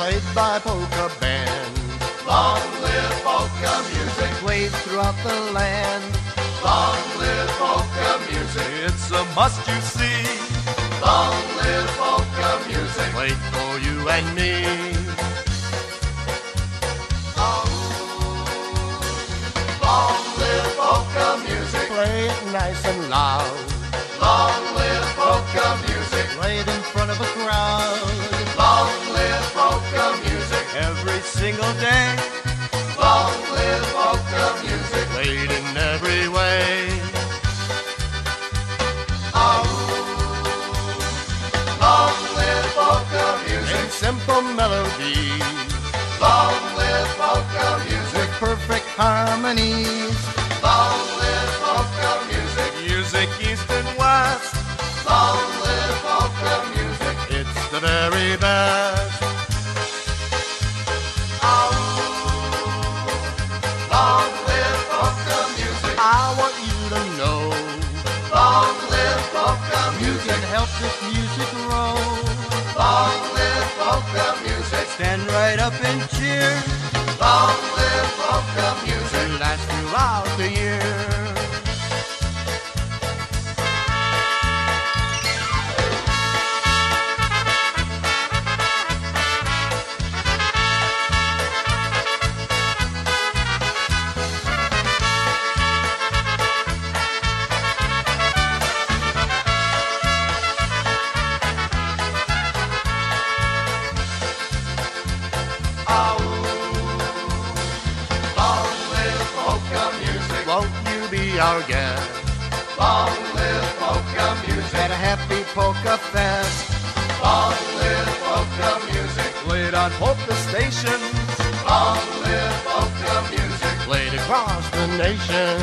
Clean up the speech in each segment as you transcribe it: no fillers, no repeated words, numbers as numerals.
played by polka band. Long live polka music, Played throughout the land. long live polka music, It's a must you see. long live polka music. Played for you and me. Long live polka music, Play it nice and loud. long live polka music, Played in front of a crowd. long live polka music, Every single day. long live polka music. Played in every way. Long live polka music, In simple melodies. long live polka music, Perfect harmonies. long live polka music, Music east and west. long live polka music. It's the very best. Long live polka music, I want you to know long live polka you music, can help this music grow. long live polka music, Stand right up and cheer. long live polka music. To last throughout the year. Long live polka music, Won't you be our guest long live polka music, at a happy polka fest? long live polka music, Played on polka stations. long live polka music. Played across the nation.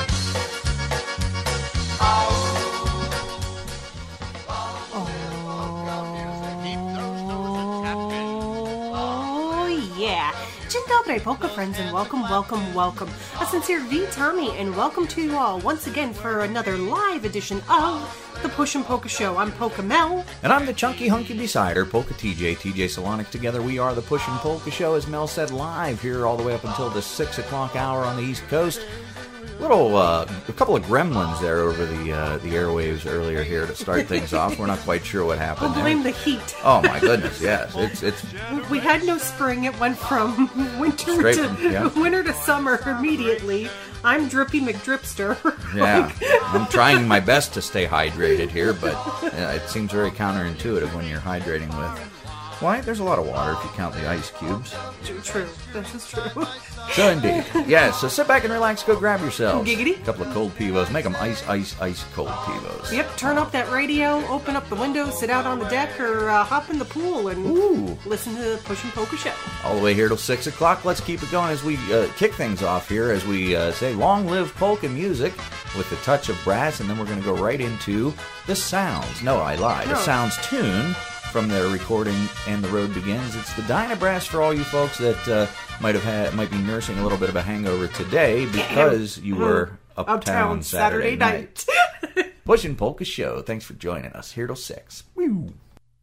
Oh, yeah. Dzień dobry, polka friends, and welcome. A sincere V. Tommy, and welcome to you all once again for another live edition of the Pushin' Polka Show. I'm Polka Mel. And I'm the chunky hunky beside her, Polka TJ Solonic. Together we are the Pushin' Polka Show, as Mel said, live here all the way up until the 6 o'clock hour on the East Coast. A couple of gremlins there over the airwaves earlier here to start things off. We're not quite sure what happened. We'll blame the heat. Oh my goodness, yes, it's We had no spring. It went from winter Straight to from- yeah. winter to summer immediately. I'm Drippy McDripster. yeah. I'm trying my best to stay hydrated here, but it seems very counterintuitive when you're hydrating with. Why? There's a lot of water if you count the ice cubes. True. This is true. So indeed. Yeah, so sit back and relax, go grab yourselves Giggity. a couple of cold Pivos. Make them ice cold Pivos. Yep, turn up that radio, open up the window, sit out on the deck, or hop in the pool and Ooh. listen to the Pushin' Polka Show. All the way here till 6 o'clock. Let's keep it going as we kick things off here, as we say, long live polka music with a touch of brass, and then we're going to go right into the sounds. No, I lied. No. The sounds tune from their recording And the Road Begins. It's the Dyna Brass for all you folks that might be nursing a little bit of a hangover today because you were uptown Saturday night. Pushin' Polka Show. Thanks for joining us here till 6. Woo.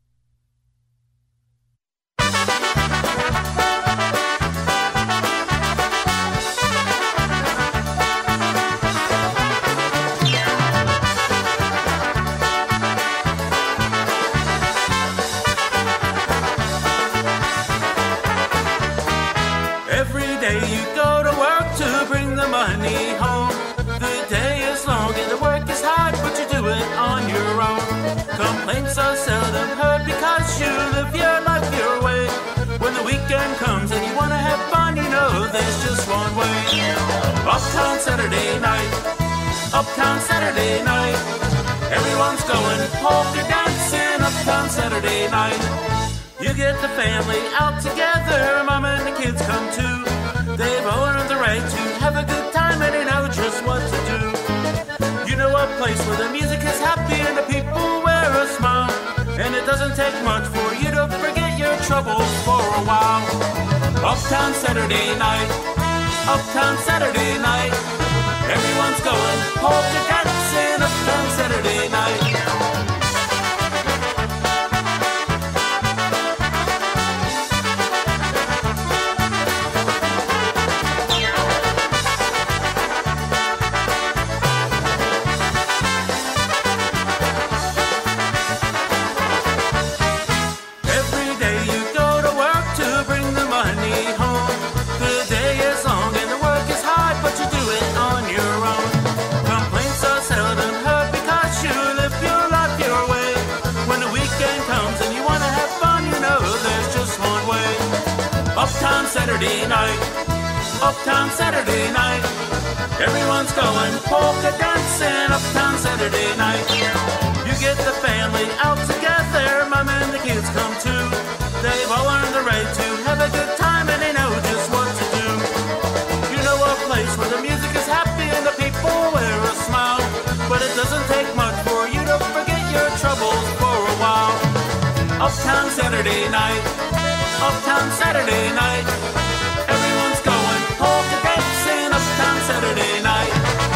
Every day you go to work to bring the money home. The day is long and the work is hard, but you do it on your own. Complaints are seldom heard because you live your life your way. When the weekend comes and you want to have fun, you know there's just one way. Uptown Saturday night, uptown Saturday night. Everyone's going polka dancing uptown Saturday night. You get the family out together, mom and the kids come too. They've earned the right to have a good time and they know just what to do. You know a place where the music is happy and the people wear a smile. And it doesn't take much for you to forget your troubles for a while. Uptown Saturday night, uptown Saturday night. Everyone's going polka dancing uptown Saturday night. Saturday night. Uptown Saturday night. Everyone's going polka dancing. Uptown Saturday night. You get the family out together. Mom and the kids come too. They've all earned the right to have a good time and they know just what to do. You know a place where the music is happy and the people wear a smile. But it doesn't take much for you to forget your troubles for a while. Uptown Saturday night. Uptown Saturday night. Everyone's going polka dancing. Uptown Saturday night.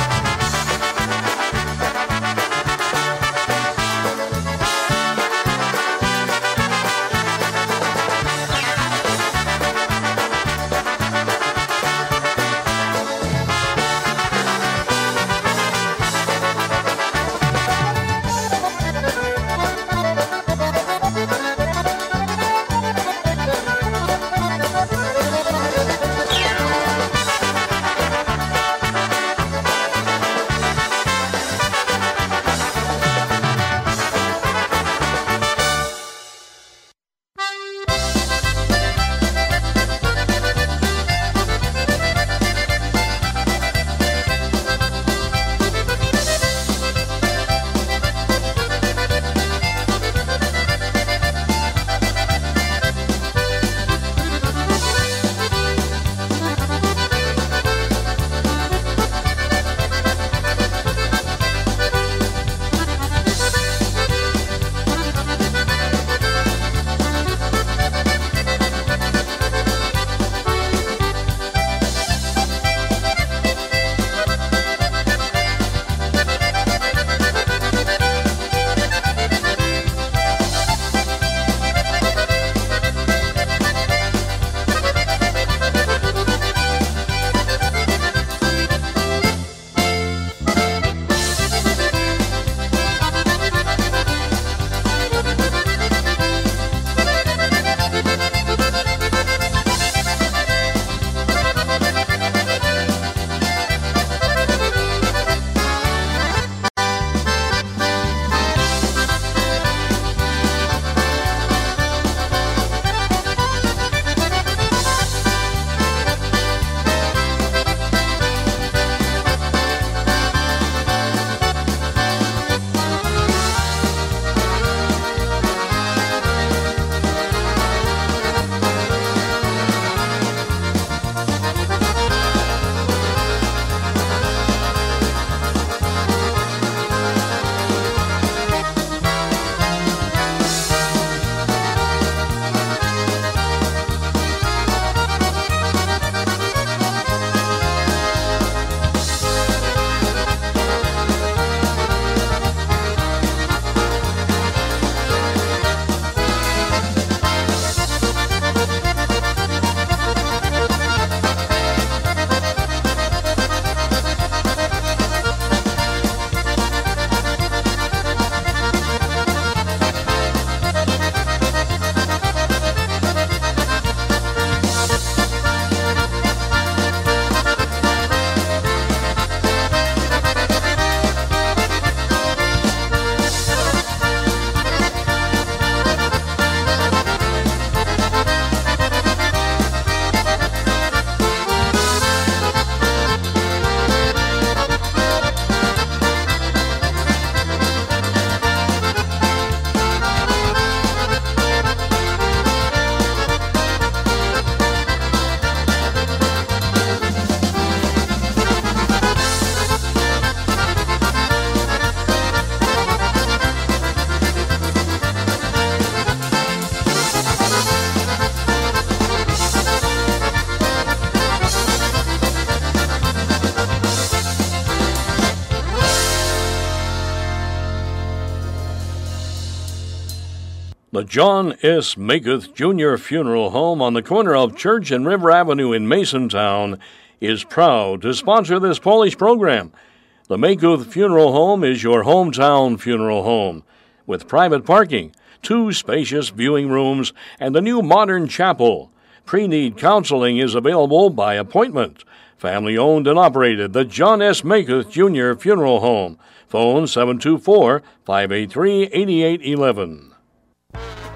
The John S. Maketh Jr. Funeral Home on the corner of Church and River Avenue in Masontown is proud to sponsor this Polish program. The Maketh Funeral Home is your hometown funeral home, with private parking, 2 spacious viewing rooms, and a new modern chapel. Pre-need counseling is available by appointment. Family-owned and operated, the John S. Maketh Jr. Funeral Home. Phone 724-583-8811.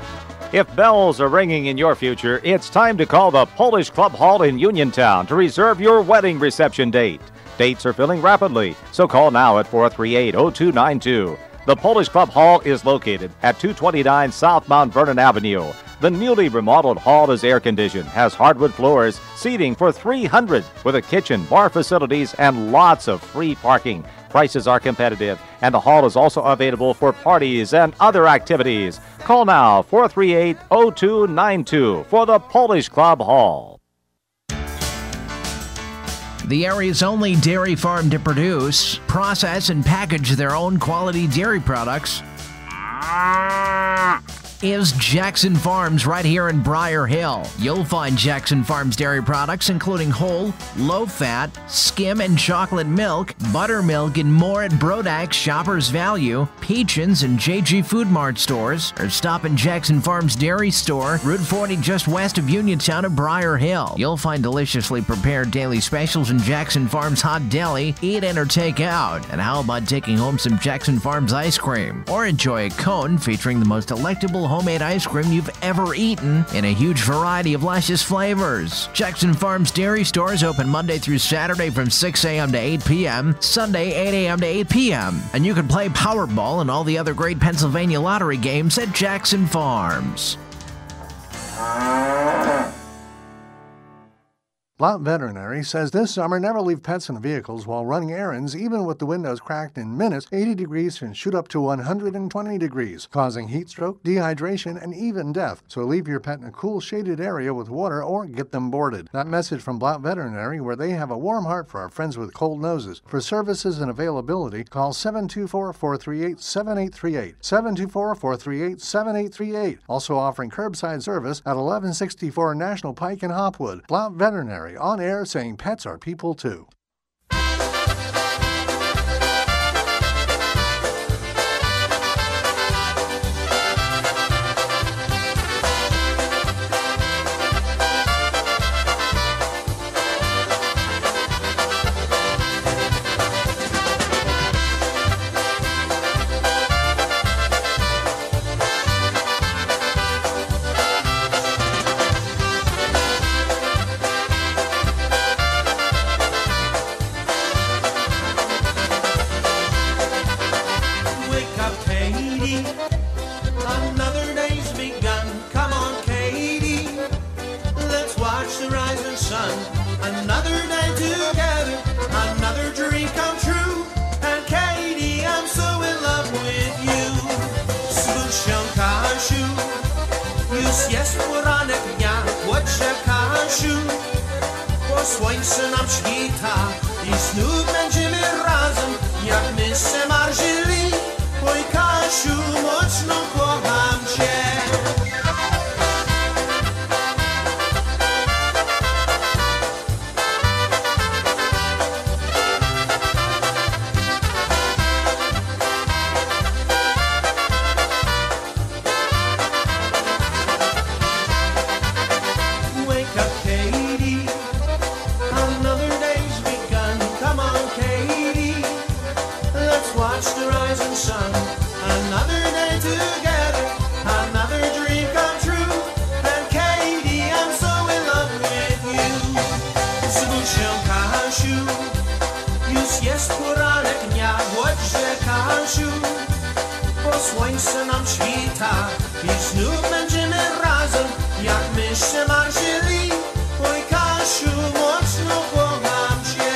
If bells are ringing in your future, it's time to call the Polish Club Hall in Uniontown to reserve your wedding reception date. Dates are filling rapidly, so call now at 438-0292. The Polish Club Hall is located at 229 South Mount Vernon Avenue. The newly remodeled hall is air-conditioned, has hardwood floors, seating for 300, with a kitchen, bar facilities, and lots of free parking. Prices are competitive, and the hall is also available for parties and other activities. Call now, 438-0292 for the Polish Club Hall. The area's only dairy farm to produce, process, and package their own quality dairy products is Jackson Farms right here in Briar Hill. You'll find Jackson Farms dairy products including whole, low-fat, skim, and chocolate milk, buttermilk, and more at Brodak's Shoppers Value, Peachins, and JG Food Mart stores, or stop in Jackson Farms Dairy Store, Route 40 just west of Uniontown at Briar Hill. You'll find deliciously prepared daily specials in Jackson Farms Hot Deli, eat in or take out. And how about taking home some Jackson Farms ice cream? Or enjoy a cone featuring the most delectable homemade ice cream you've ever eaten in a huge variety of luscious flavors. Jackson Farms Dairy Store is open Monday through Saturday from 6 a.m. to 8 p.m., Sunday 8 a.m. to 8 p.m. And you can play Powerball and all the other great Pennsylvania lottery games at Jackson Farms. Blount Veterinary says this summer never leave pets in vehicles while running errands, even with the windows cracked in minutes. 80 degrees can shoot up to 120 degrees, causing heat stroke, dehydration, and even death. So leave your pet in a cool, shaded area with water or get them boarded. That message from Blount Veterinary, where they have a warm heart for our friends with cold noses. For services and availability, call 724-438-7838. 724-438-7838. Also offering curbside service at 1164 National Pike in Hopwood. Blount Veterinary, on air saying pets are people too. Słońce nam świta i znów będziemy razem, jak my se marzyli. Oj Kasiu, mocno kocham cię. Słońce nam świta i znów będziemy razem, jak my się marzyli. Oj Kasiu, mocno kocham cię.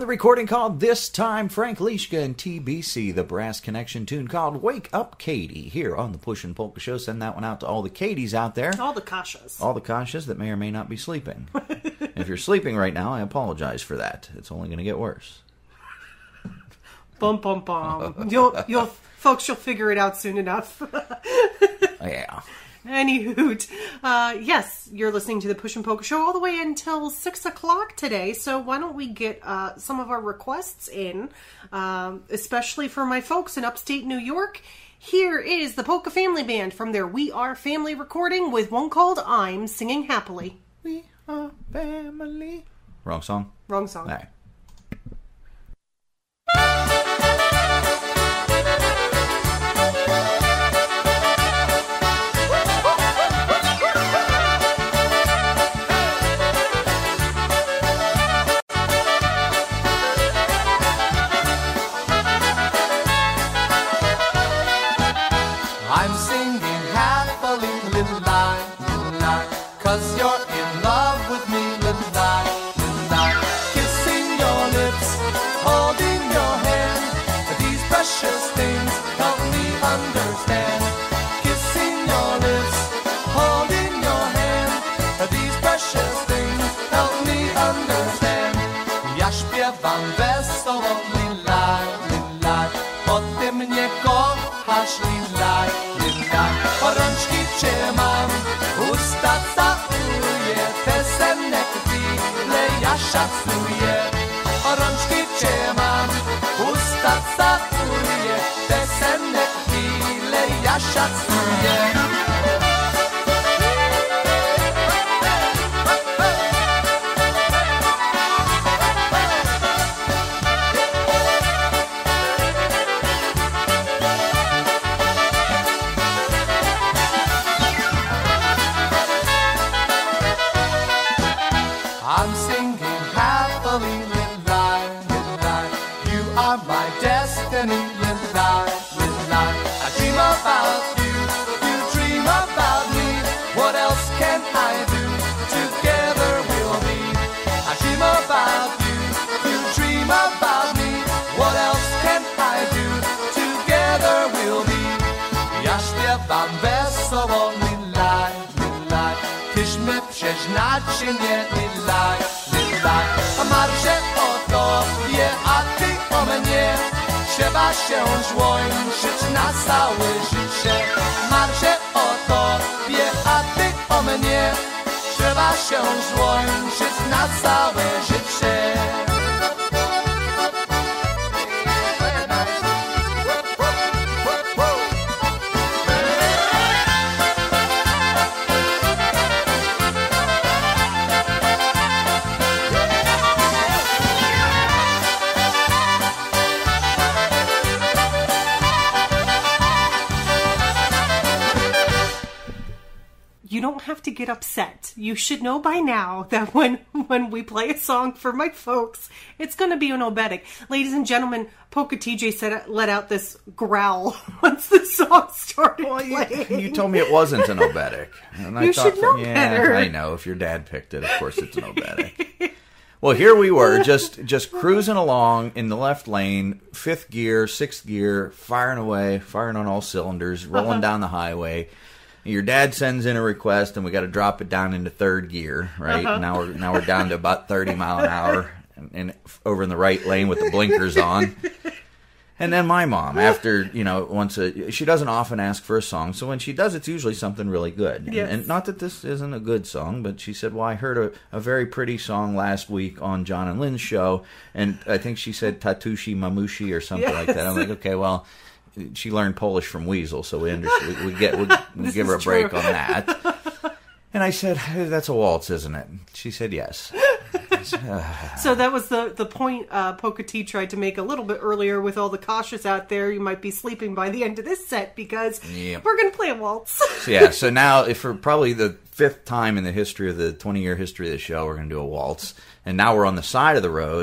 recording called This Time, Frank Leishka and TBC, the Brass Connection tune called Wake Up Katie, here on the Push and Polka Show. Send that one out to all the Katies out there. All the Kashas. All the Kashas that may or may not be sleeping. If you're sleeping right now, I apologize for that. It's only going to get worse. Bum, bum, bum. You'll folks, you'll figure it out soon enough. Yeah. Any hoot. Yes, you're listening to the Push and Polka Show all the way until 6 o'clock today, so why don't we get some of our requests in, especially for my folks in upstate New York. Here is the Polka Family Band from their We Are Family recording with one called I'm Singing Happily. We are family. Wrong song? Wrong song. All right. I'm singing happily, little lie, 'cause you're in love with me, little lie, kissing your lips, holding your hand, these precious things help me understand. Kissing your lips, holding your hand, these precious things help me understand. Ja śpiewam wesoło, lilaj, bo ty mnie kochasz, lilaj, rączki cię mam, usta całuję, piosenek chwilę ja szacuję. Rączki cię mam, usta całuję, piosenek chwilę ja szacuję. I'm singing happily, lilai, you are my destiny, lilai, I dream about you, you dream about me, what else can I do, together we'll be. I dream about you, you dream about me, what else can I do, together we'll be. Ja śpiewam wesoło, lilai, tyśmy przeznać nie, lilaj, marszę o tobie, a ty o mnie. Trzeba się złączyć na całe życie. Marszę o tobie, a ty o mnie. Trzeba się złączyć na całe życie. You don't have to get upset. You should know by now that when we play a song for my folks, it's going to be an obetic. Ladies and gentlemen, Polka TJ let out this growl once the song started playing. You told me it wasn't an obetic. And I You thought should know better. I know. If your dad picked it, of course it's an obetic. Well, here we were, just cruising along in the left lane, 5th gear, 6th gear, firing away, firing on all cylinders, rolling down the highway. Your dad sends in a request, and we got to drop it down into 3rd gear, right? Now we're down to about 30 mile an hour, and over in the right lane with the blinkers on. And then my mom, after she doesn't often ask for a song, so when she does, it's usually something really good. Yes. And not that this isn't a good song, but she said, "Well, I heard a very pretty song last week on John and Lynn's show, and I think she said Tatushi Mamushi or something like that." I'm like, okay, well. She learned Polish from Weasel, so we give her a break on that. And I said, hey, that's a waltz, isn't it? She said, yes. So that was the point Polka T tried to make a little bit earlier with all the Kashas out there. You might be sleeping by the end of this set because we're going to play a waltz. So now, for probably the 5th time in the history of the 20-year history of the show, we're going to do a waltz. And now we're on the side of the road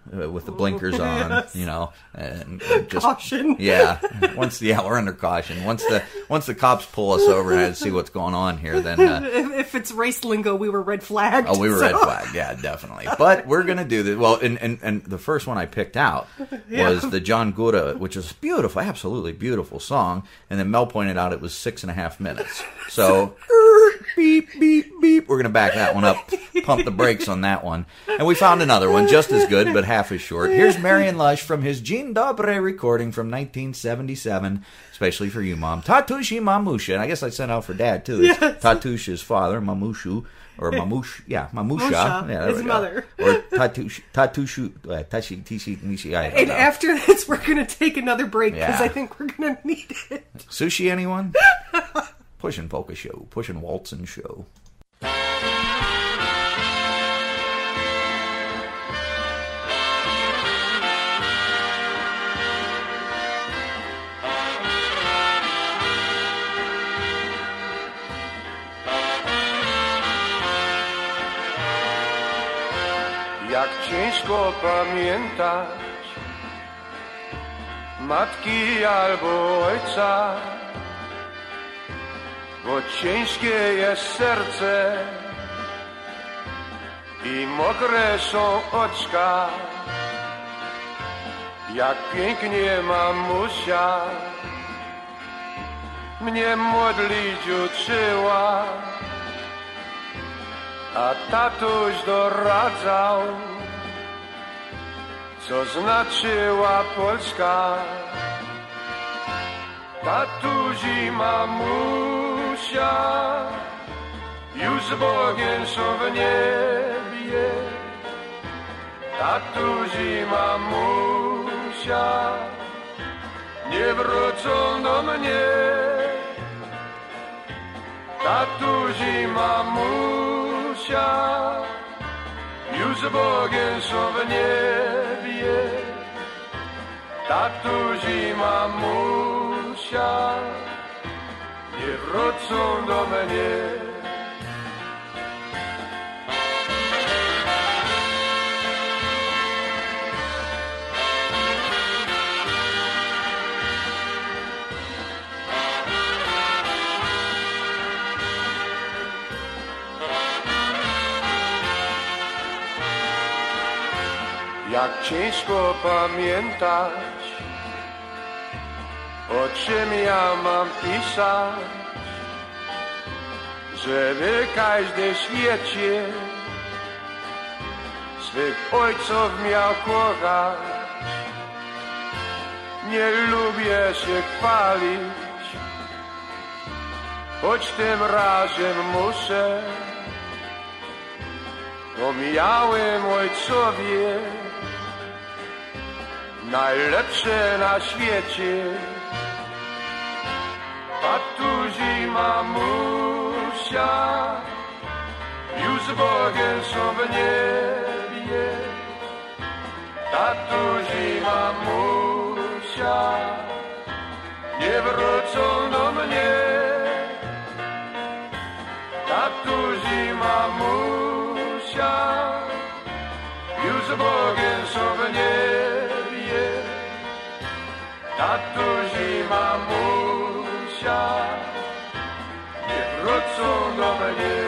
with the blinkers on, Yes. you know, and just Caution. Yeah, we're under caution. Once the cops pull us over and see what's going on here, then If it's race lingo, we were red flagged. we were so- red flagged. Yeah, definitely. But we're gonna do this. Well, and the first one I picked out was the John Gura, which is beautiful, absolutely beautiful song. And then Mel pointed out it was 6.5 minutes. So beep beep beep. We're gonna back that one up, pump the brakes on that one, and we found another one just as good but half as short. Here's Marion Lush from his Jean Dobre recording from 1977, especially for you, Mom. Tatushi Mamusha, and I guess I sent out for Dad too. It's Yes. Tatush's father, Mamushu. Or Mamush, Mamusha. Musha, Yeah, there his we go. mother. Or Tatushu, Tishi, Nishi, I don't And know. after this, we're going to take another break because Yeah. I think we're going to need it. Sushi, anyone? Pushing Polka Show, pushing Waltzen Show. Jak ciężko pamiętać matki albo ojca, bo ciężkie jest serce i mokre są oczka. Jak pięknie mamusia mnie modlić uczyła, a tatuś doradzał, co znaczyła Polska. Tatuś i mamusia już z Bogiem są w niebie. Tatuś i mamusia nie wrócą do mnie. Tatuś i mamusia już z Bogiem są w niebie. Tatuś i mamusia nie wrócą do mnie. Jak ciężko pamiętać, o czym ja mam pisać, żeby każdy w świecie swych ojców miał kochać. Nie lubię się chwalić, choć tym razem muszę, bo miałem ojcowie najlepsze na świecie. Tatuś i mamusia już z Bogiem są w niebie. Tatuś i mamusia nie wrócą do mnie. Tatuś i mamusia już z Bogiem są w niebie. Tatuś i mamusia nie wrócą do mnie.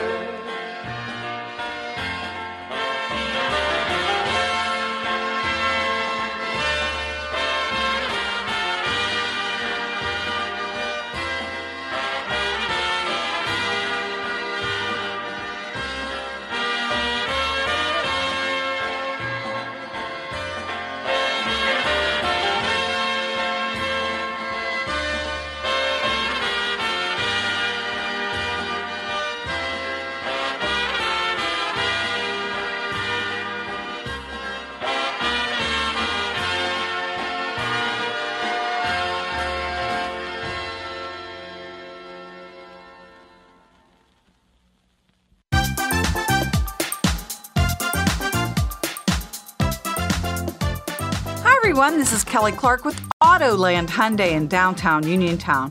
Hi everyone, this is Kelly Clark with Autoland Hyundai in downtown Uniontown.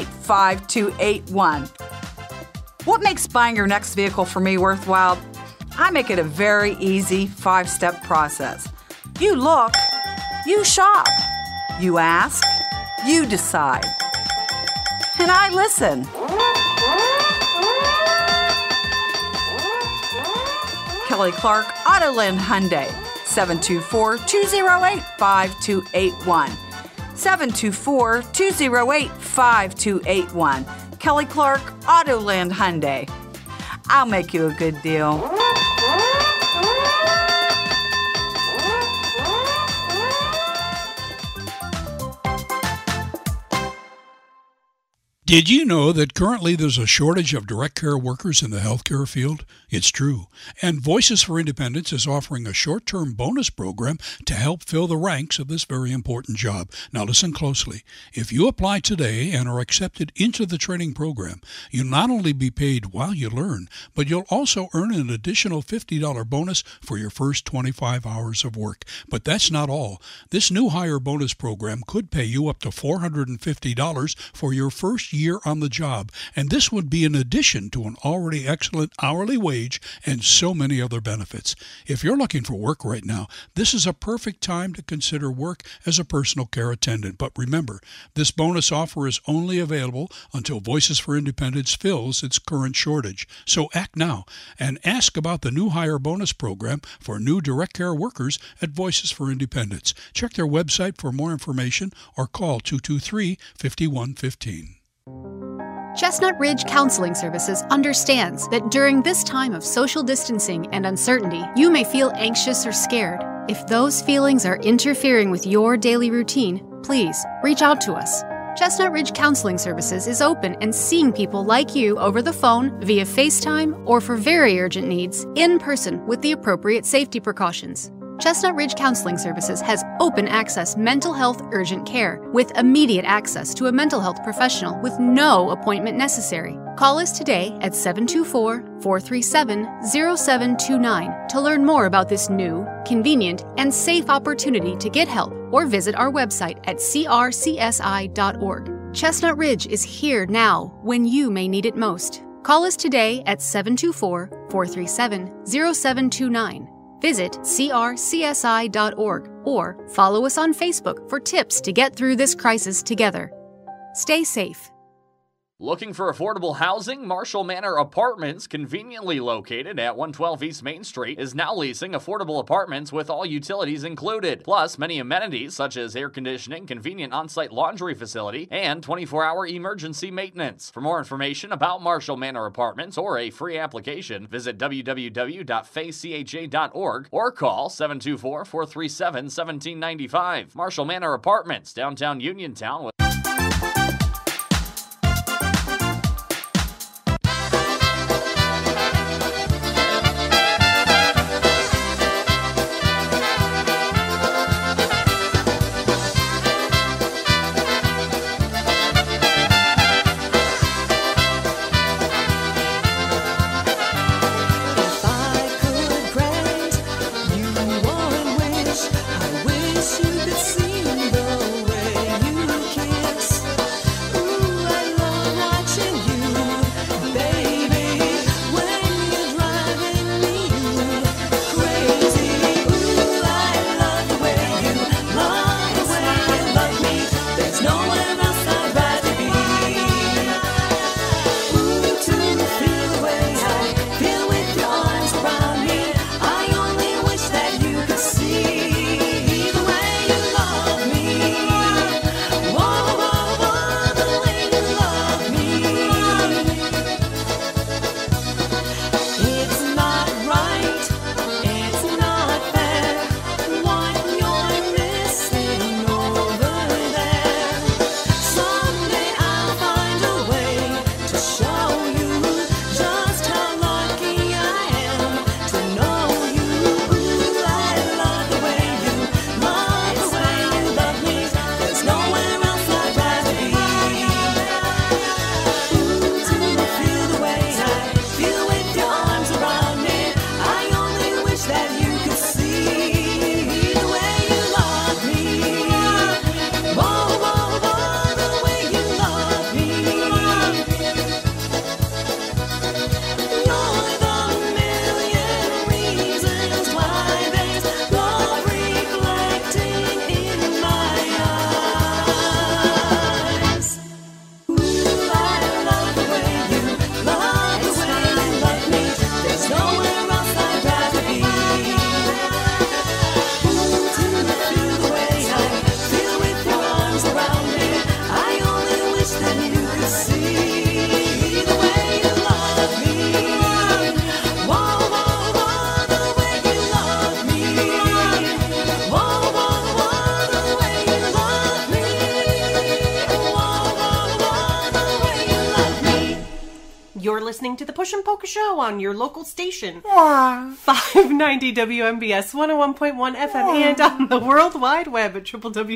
724-208-5281. What makes buying your next vehicle for me worthwhile? I make it a very easy 5-step process. You look, you shop, you ask, you decide. And I listen. Kelly Clark, Autoland Hyundai, 724-208-5281. 724-208-5281. Kelly Clark, Autoland Hyundai. I'll make you a good deal. Did you know that currently there's a shortage of direct care workers in the healthcare field? It's true. And Voices for Independence is offering a short-term bonus program to help fill the ranks of this very important job. Now listen closely. If you apply today and are accepted into the training program, you'll not only be paid while you learn, but you'll also earn an additional $50 bonus for your first 25 hours of work. But that's not all. This new hire bonus program could pay you up to $450 for your first year on the job, and this would be in addition to an already excellent hourly wage and so many other benefits. If you're looking for work right now, this is a perfect time to consider work as a personal care attendant. But remember, this bonus offer is only available until Voices for Independence fills its current shortage. So act now and ask about the new hire bonus program for new direct care workers at Voices for Independence. Check their website for more information or call 223-5115. Chestnut Ridge Counseling Services understands that during this time of social distancing and uncertainty, you may feel anxious or scared. If those feelings are interfering with your daily routine, please reach out to us. Chestnut Ridge Counseling Services is open and seeing people like you over the phone, via FaceTime, or for very urgent needs, in person with the appropriate safety precautions. Chestnut Ridge Counseling Services has open access mental health urgent care with immediate access to a mental health professional with no appointment necessary. Call us today at 724-437-0729 to learn more about this new, convenient, and safe opportunity to get help, or visit our website at crcsi.org. Chestnut Ridge is here now when you may need it most. Call us today at 724-437-0729. Visit crcsi.org or follow us on Facebook for tips to get through this crisis together. Stay safe. Looking for affordable housing? Marshall Manor Apartments, conveniently located at 112 East Main Street, is now leasing affordable apartments with all utilities included, plus many amenities such as air conditioning, convenient on-site laundry facility, and 24-hour emergency maintenance. For more information about Marshall Manor Apartments or a free application, visit www.facecha.org or call 724-437-1795. Marshall Manor Apartments, downtown Uniontown. I wish you could see the way you can. You're listening to the Push and Polka Show on your local station. 590 WMBS 101.1 FM and on the World Wide Web at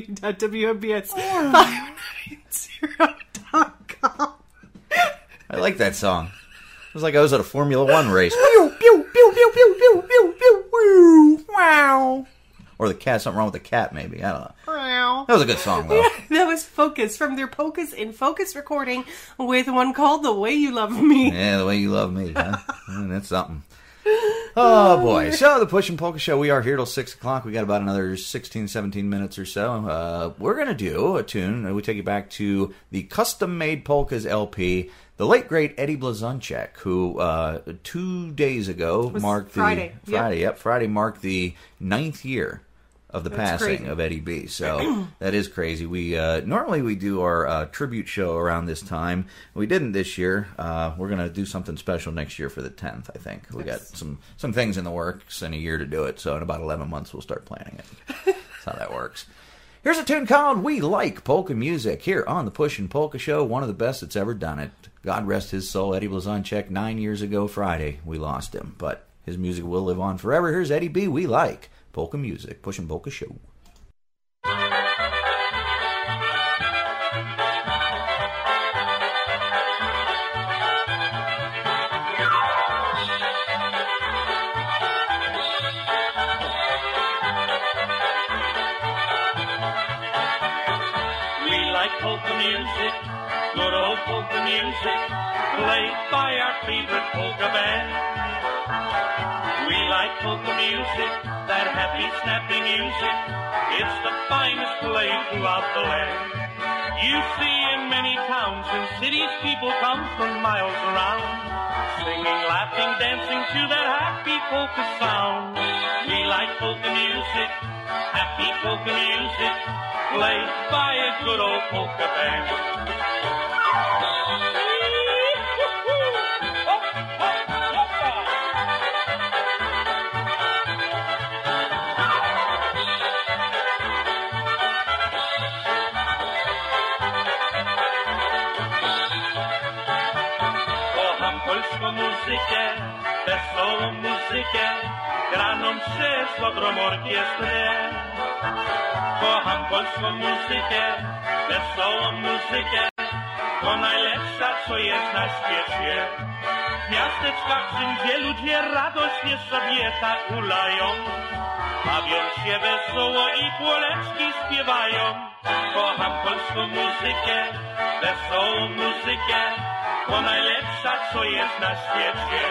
www.wmbs590.com. I like that song. It was like I was at a Formula One race. Pew, pew, pew, pew, pew, pew, pew, pew, woo. Wow. Or the cat, something wrong with the cat, maybe. I don't know. Wow. That was a good song, though. That was Focus from their Polkas in Focus recording with one called The Way You Love Me. Yeah, The Way You Love Me. Huh? That's something. Oh, boy. So, the Push and Polka Show, we are here till 6 o'clock. We got about another 16, 17 minutes or so. We're going to do a tune. We take you back to the Custom Made Polkas LP. The late, great Eddie Blazonczyk, who 2 days ago marked Friday. Friday marked the 9th year of the passing of Eddie B. So that is crazy. We normally we do our tribute show around this time. We didn't this year. We're going to do something special next year for the 10th, I think. We got some things in the works and a year to do it. So in about 11 months, we'll start planning it. That's how that works. Here's a tune called We Like Polka Music here on the Push and Polka Show, one of the best that's ever done it. God rest his soul, Eddie Blazonczyk. 9 years ago Friday, we lost him, but his music will live on forever. Here's Eddie B. We Like Polka Music, Push and Polka Show. Polka music, good old polka music, played by our favorite polka band. We like polka music, that happy, snappy music, it's the finest played throughout the land. You see in many towns and cities people come from miles around, singing, laughing, dancing to that happy polka sound. We like polka music, happy polka music, played by a good old polka band. Kocham polską muzykę, wesołą muzykę, graną przez dobrą orkiestrę. Kocham polską muzykę, wesołą muzykę, to najlepsza, co jest na świecie. W miasteczkach wszędzie ludzie radośnie sobie tak hulają, bawiąc się wesoło i płoleczki śpiewają. Kocham polską muzykę, wesołą muzykę, to najlepsza, co jest na świecie.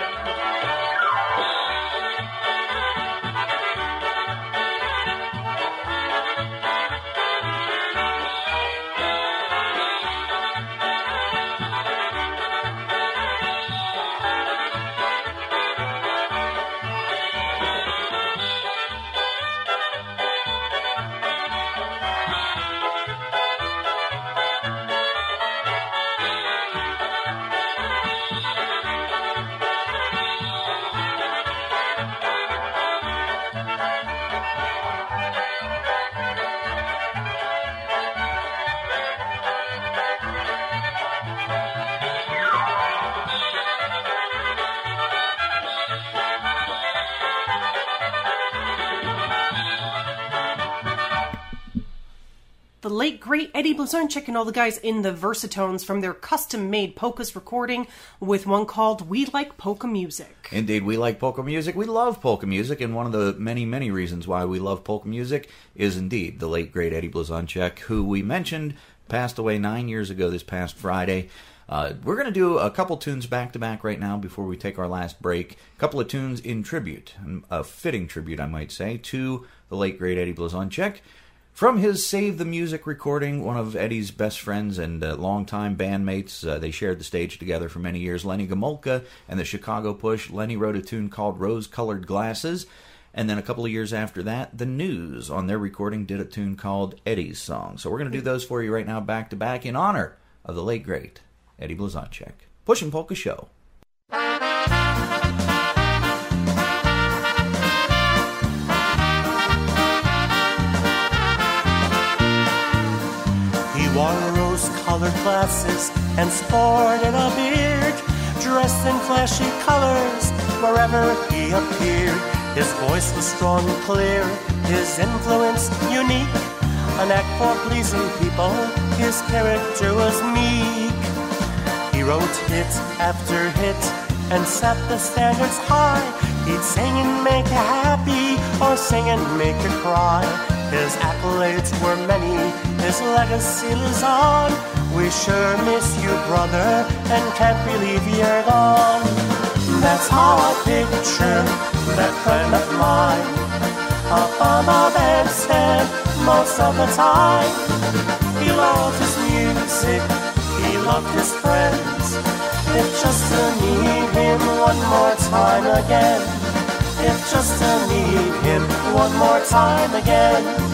The late, great Eddie Blazonczyk and all the guys in the Versatones from their custom-made polkas recording with one called We Like Polka Music. Indeed, we like polka music. We love polka music, and one of the many, many reasons why we love polka music is indeed the late, great Eddie Blazonczyk, who we mentioned passed away 9 years ago this past Friday. We're going to do a couple tunes back-to-back right now before we take our last break. A couple of tunes in tribute, a fitting tribute, I might say, to the late, great Eddie Blazonczyk. From his Save the Music recording, one of Eddie's best friends and longtime bandmates, they shared the stage together for many years, Lenny Gomulka and the Chicago Push. Lenny wrote a tune called Rose-Colored Glasses, and then a couple of years after that, The News, on their recording, did a tune called Eddie's Song. So we're going to do those for you right now, back-to-back, in honor of the late, great Eddie Blazonczyk. Push and Polka Show. He wore rose-colored glasses and sported a beard, dressed in flashy colors wherever he appeared. His voice was strong and clear, his influence unique. An act for pleasing people, his character was meek. He wrote hit after hit and set the standards high. He'd sing and make you happy or sing and make you cry. His accolades were many, his legacy lives on. We sure miss you, brother, and can't believe you're gone. That's how I picture that friend of mine, up on the bandstand most of the time. He loved his music, he loved his friends. If just to meet him one more time again, if just to meet him one more time again.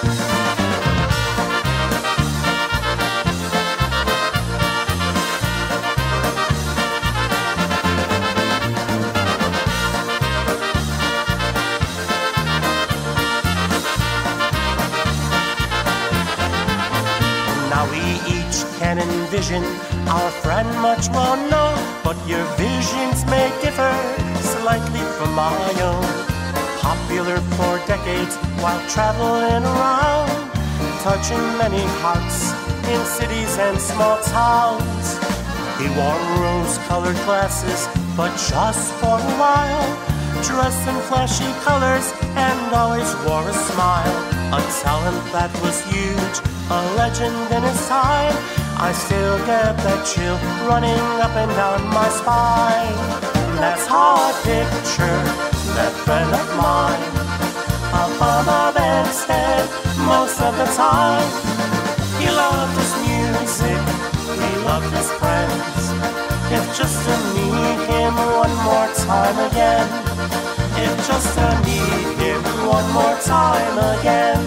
Can envision our friend much more known, but your visions may differ slightly from my own. Popular for decades while traveling around, touching many hearts in cities and small towns. He wore rose-colored glasses, but just for a while, dressed in flashy colors and always wore a smile. A talent that was huge, a legend in his time. I still get that chill running up and down my spine. That's how I picture that friend of mine, up on the bandstand most of the time. He loved his music, he loved his friends. If just to meet him one more time again, if just to meet him one more time again.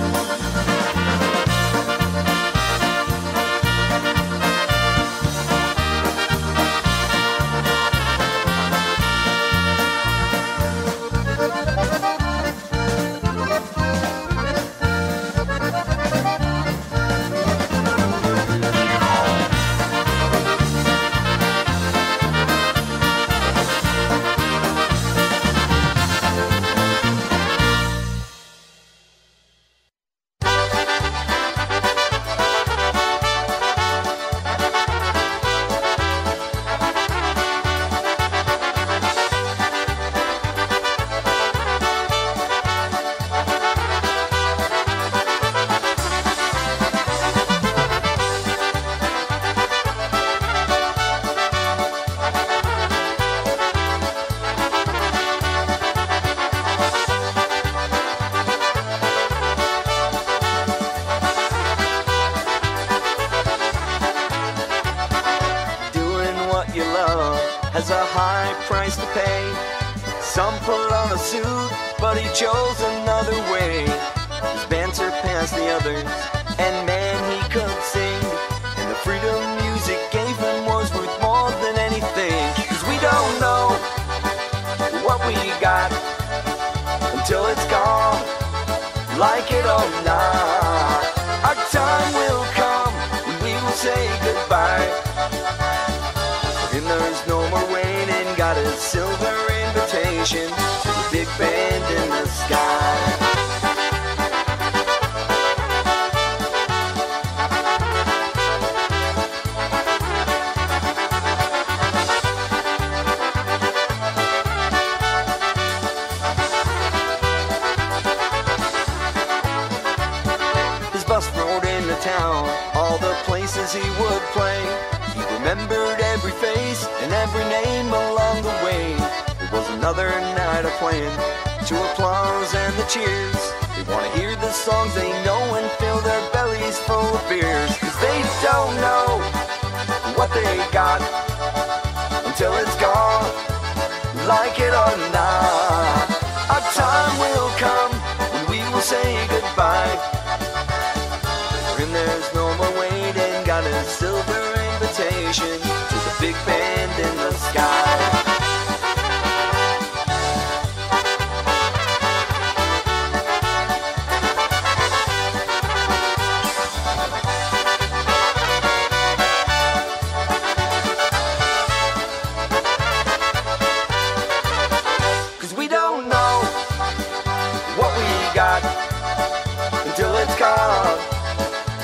has a high price to pay. Some put on a suit, but he chose another way. His band surpassed the others, and man, he could sing. And the freedom music gave him was worth more than anything. 'Cause we don't know what we got until it's gone, like it or not. Our time will come when we will say goodbye. And there's no more waiting, got a silver invitation to the big band in the sky. His bus rode into town, all the places he would play. He remembered every face and every name along the way. It was another night of playing to applause and the cheers. They want to hear the songs they know and fill their bellies full of beers. 'Cause they don't know what they got until it's gone, like it or not. Our time will come when we will say goodbye. And there's no more waiting, got a silver invitation to the big band in the sky.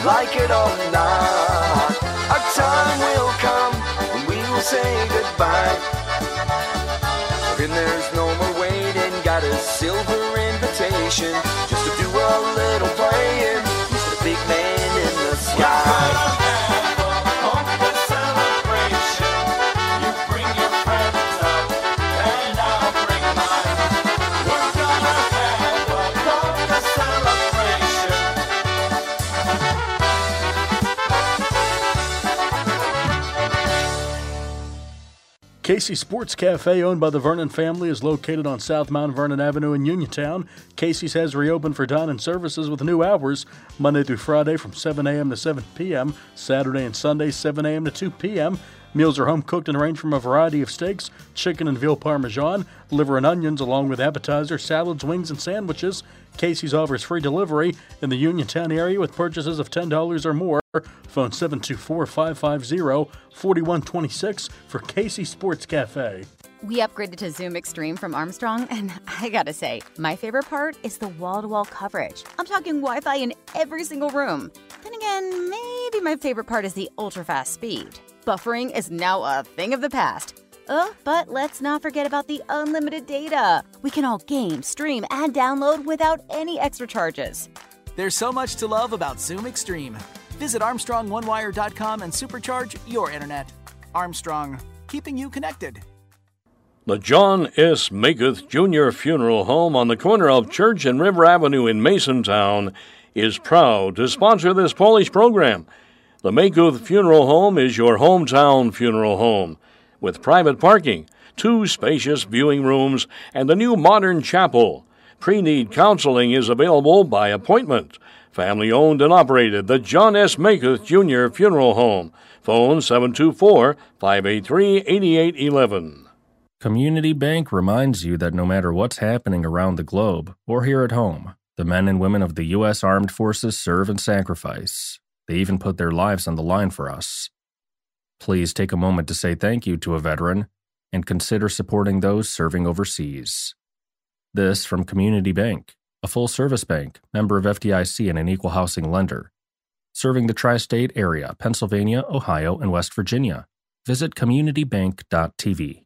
like it or not. Our time will come when we will say goodbye. And there's no more waiting, got a silver invitation just to do a little playing. He's the big man in the sky. Casey Sports Cafe, owned by the Vernon family, is located on South Mount Vernon Avenue in Uniontown. Casey's has reopened for dine-in services with new hours, Monday through Friday from 7 a.m. to 7 p.m., Saturday and Sunday 7 a.m. to 2 p.m. Meals are home-cooked and range from a variety of steaks, chicken and veal parmesan, liver and onions, along with appetizers, salads, wings, and sandwiches. Casey's offers free delivery in the Uniontown area with purchases of $10 or more. Phone 724-550-4126 for Casey Sports Cafe. We upgraded to Zoom Extreme from Armstrong, and I gotta say, my favorite part is the wall-to-wall coverage. I'm talking Wi-Fi in every single room. Then again, maybe my favorite part is the ultra-fast speed. Buffering is now a thing of the past. But let's not forget about the unlimited data. We can all game, stream, and download without any extra charges. There's so much to love about Zoom Extreme. Visit ArmstrongOneWire.com and supercharge your internet. Armstrong, keeping you connected. The John S. Maketh Jr. Funeral Home on the corner of Church and River Avenue in Masontown is proud to sponsor this Polish program. The Maketh Funeral Home is your hometown funeral home, with private parking, 2 spacious viewing rooms, and a new modern chapel. Pre-need counseling is available by appointment. Family-owned and operated, the John S. Maketh Jr. Funeral Home. Phone 724-583-8811. Community Bank reminds you that no matter what's happening around the globe or here at home, the men and women of the U.S. Armed Forces serve and sacrifice. They even put their lives on the line for us. Please take a moment to say thank you to a veteran and consider supporting those serving overseas. This from Community Bank, a full-service bank, member of FDIC and an equal housing lender, serving the tri-state area, Pennsylvania, Ohio, and West Virginia. Visit communitybank.tv.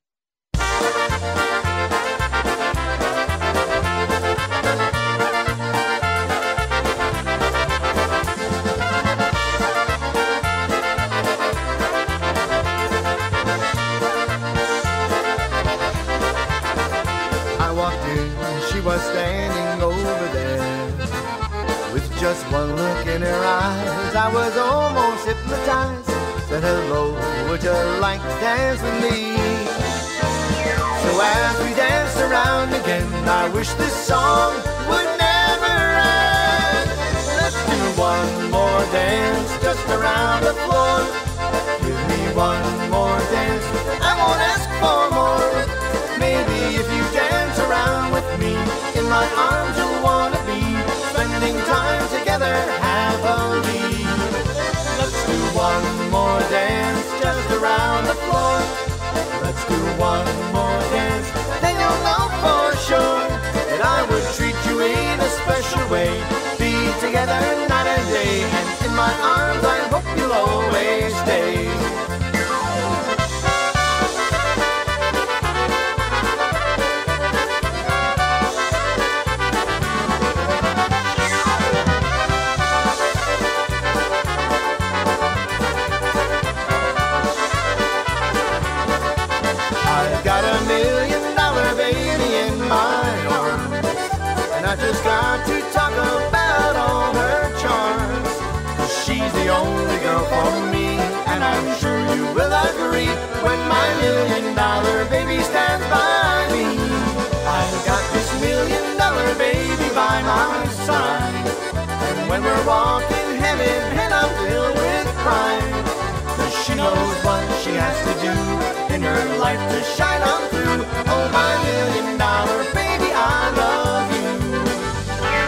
She was standing over there with just one look in her eyes. I was almost hypnotized. Said, hello, would you like to dance with me? So as we danced around again, I wish this song would never end. Let's do one more dance just around the floor. Give me one more dance, I won't ask for more. Maybe if you dance around with me, in my arms you'll want to be, spending time together happily. Let's do one more dance just around the floor. Let's do one more dance, then you'll know for sure that I would treat you in a special way. Be together night and day, and in my arms I hope you'll always stay. I just got to talk about all her charms, 'cause she's the only girl for me, and I'm sure you will agree when my $1 million baby stands by me. I've got this $1 million baby by my side, and when we're walking hand in hand I'm filled with pride, 'cause she knows what she has to do in her life to shine on through. Oh, my $1 million baby, I love you.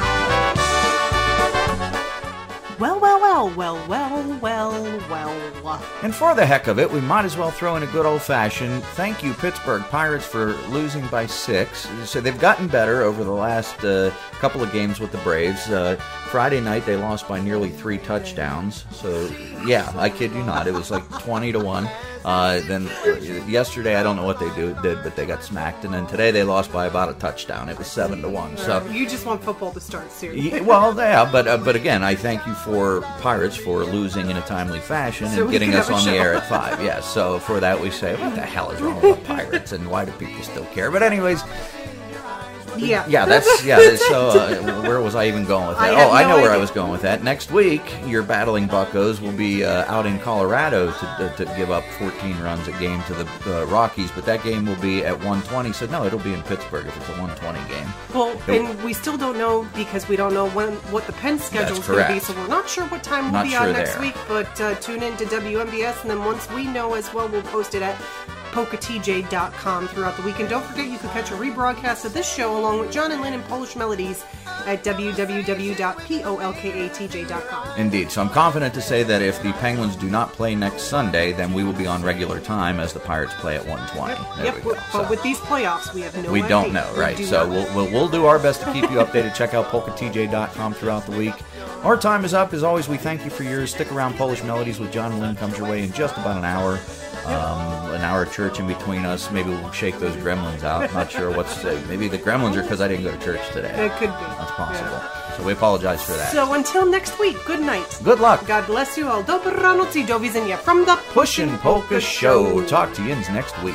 Well, well, well, well, well, well, well, Iowa. And for the heck of it, we might as well throw in a good old-fashioned thank you, Pittsburgh Pirates, for losing by 6. So they've gotten better over the last couple of games with the Braves. Friday night, they lost by nearly 3 touchdowns. So, yeah, I kid you not. It was like 20-1. Then yesterday, I don't know what they did, but they got smacked. And then today, they lost by about a touchdown. It was 7-1. So you just want football to start soon. Well, yeah, but again, I thank you for Pirates for losing in a timely fashion So and we getting can us have a on the show. air at 5. Yes, so for that we say, what the hell is wrong with the Pirates, and why do people still care? But anyways. Yeah. So where was I even going with that? I know where I idea. was going with that. Next week, your battling Buccos will be out in Colorado to give up 14 runs a game to the Rockies, but that game will be at 1:20. So no, it'll be in Pittsburgh if it's a 1:20 game. Well, and we still don't know because we don't know what the Penn schedule is going to be, correct. so we're not sure what time we'll Not be sure on next there. week, but tune in to WMBS, and then once we know as well, we'll post it at PolkaTJ.com throughout the week. And don't forget, you can catch a rebroadcast of this show along with John and Lynn and Polish Melodies at www.polkatj.com. Indeed. So I'm confident to say that if the Penguins do not play next Sunday, then we will be on regular time as the Pirates play at 1:20. There we go. But with these playoffs, we have no We idea. don't know, We right? do So not. we'll do our best to keep you updated. Check out PolkaTJ.com throughout the week. Our time is up. As always, we thank you for yours. Stick around. Polish Melodies with John and Lynn comes your way in just about an hour. An hour of church in between us. Maybe we'll shake those gremlins out. Not sure what's... maybe the gremlins are because I didn't go to church today. It could be. That's possible. So we apologize for that. So until next week, good night. Good luck. God bless you all. Dobranoc i do widzenia from the Pushin' Polka Show. Talk to you next week.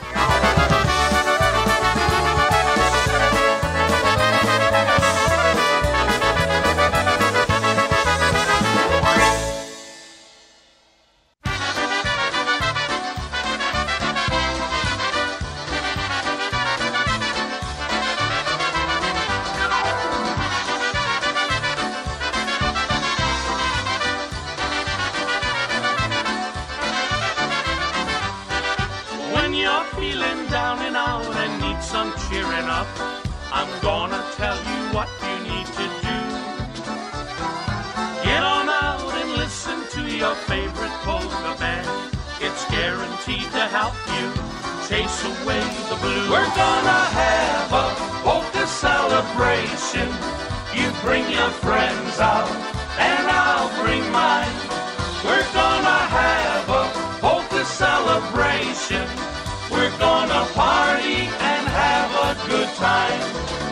When you're feeling down and out and need some cheering up, I'm gonna tell you what you need to do. Get on out and listen to your favorite polka band. It's guaranteed to help you chase away the blues. We're gonna have a polka celebration. You bring your friends out and I'll bring mine. We're gonna have a polka celebration. We're gonna party and have a good time.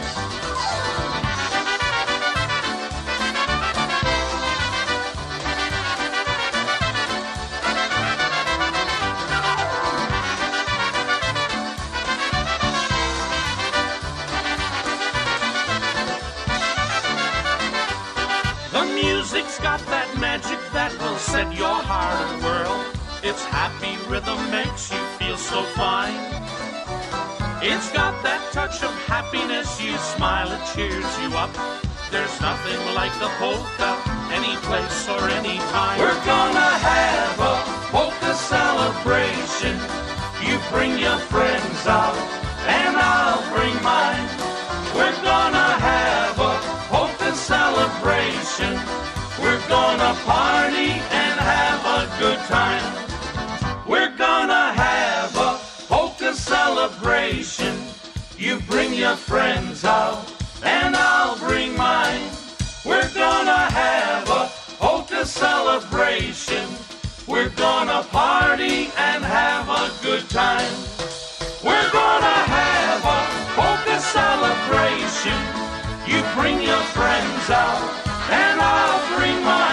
The music's got that magic that will set your heart whirl. Its happy rhythm makes you feel so fine. It's got that touch of happiness, you smile, it cheers you up. There's nothing like the polka, any place or any time. We're gonna have a polka celebration. You bring your friends out, and I'll bring mine. We're gonna have a polka celebration. We're gonna party and have a good time. We're gonna have a polka celebration. You bring your friends out, and I'll bring mine. We're gonna have a polka celebration. We're gonna party and have a good time. We're gonna have a polka celebration. You bring your friends out, and I'll bring mine.